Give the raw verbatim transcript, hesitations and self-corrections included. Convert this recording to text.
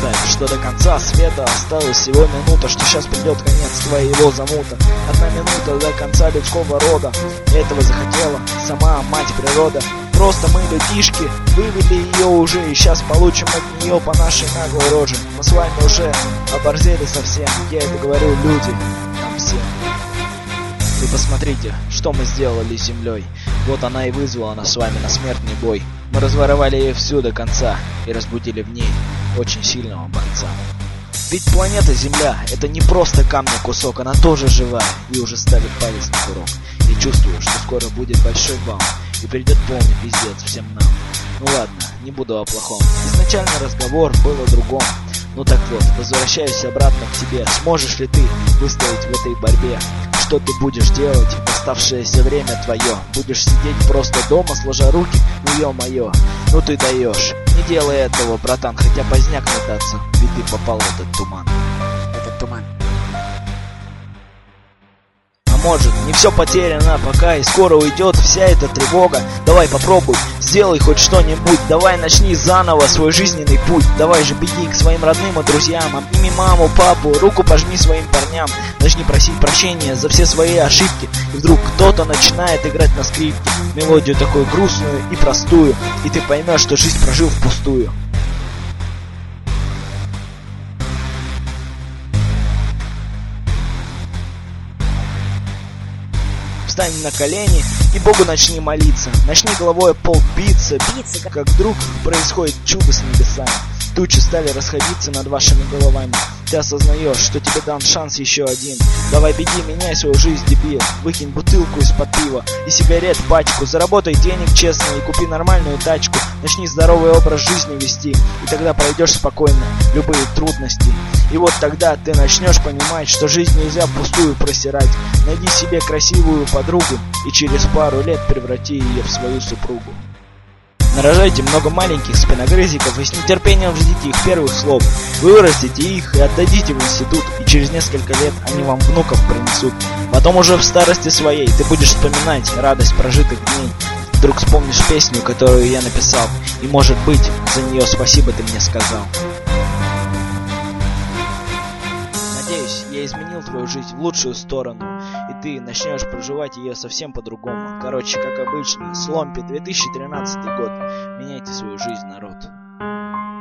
представь, что до конца света осталась всего минута, что сейчас придет конец твоего замута. Одна минута до конца людского рода. Этого захотела сама мать природа. Просто мы, людишки, вывели ее уже, и сейчас получим от нее по нашей наглой роже. Мы с вами уже оборзели совсем, я это говорю, люди, нам всем. Вы посмотрите, что мы сделали с землей. Вот она и вызвала нас с вами на смертный бой. Мы разворовали ее всю до конца и разбудили в ней очень сильного борца. Ведь планета Земля — это не просто камня кусок, она тоже живая и уже ставит палец на курок. И чувствую, что скоро будет большой бам, и придет полный пиздец всем нам. Ну ладно, не буду о плохом. Изначальный разговор был о другом. Ну так вот, возвращаюсь обратно к тебе. Сможешь ли ты выстоять в этой борьбе? Что ты будешь делать в оставшееся время твое? Будешь сидеть просто дома, сложа руки? Ну ё-моё, ну ты даешь. Не делай этого, братан, хотя поздняк метаться, ведь ты попал в этот туман. Этот туман. Может, не все потеряно пока, и скоро уйдет вся эта тревога. Давай попробуй, сделай хоть что-нибудь. Давай начни заново свой жизненный путь. Давай же беги к своим родным и друзьям. Обними маму, папу, руку пожми своим парням. Начни просить прощения за все свои ошибки. И вдруг кто-то начинает играть на скрипке мелодию такую грустную и простую, и ты поймешь, что жизнь прожил впустую. Встань на колени и Богу начни молиться. Начни головой о пол биться, биться, как вдруг происходит чудо с небесами. Тучи стали расходиться над вашими головами. Ты осознаешь, что тебе дан шанс еще один. Давай беги, меняй свою жизнь, дебил. Выкинь бутылку из-под пива и сигарет пачку. Заработай денег честно и купи нормальную тачку. Начни здоровый образ жизни вести, и тогда пройдешь спокойно любые трудности. И вот тогда ты начнешь понимать, что жизнь нельзя впустую просирать. Найди себе красивую подругу и через пару лет преврати ее в свою супругу. Нарожайте много маленьких спиногрызиков и с нетерпением ждите их первых слов. Вы вырастите их и отдадите в институт, и через несколько лет они вам внуков принесут. Потом уже в старости своей ты будешь вспоминать радость прожитых дней. Вдруг вспомнишь песню, которую я написал, и, может быть, за нее спасибо ты мне сказал. Надеюсь, я изменил твою жизнь в лучшую сторону, и ты начнешь проживать ее совсем по-другому. Короче, как обычно, Сломпи, две тысячи тринадцатый год. Меняйте свою жизнь, народ.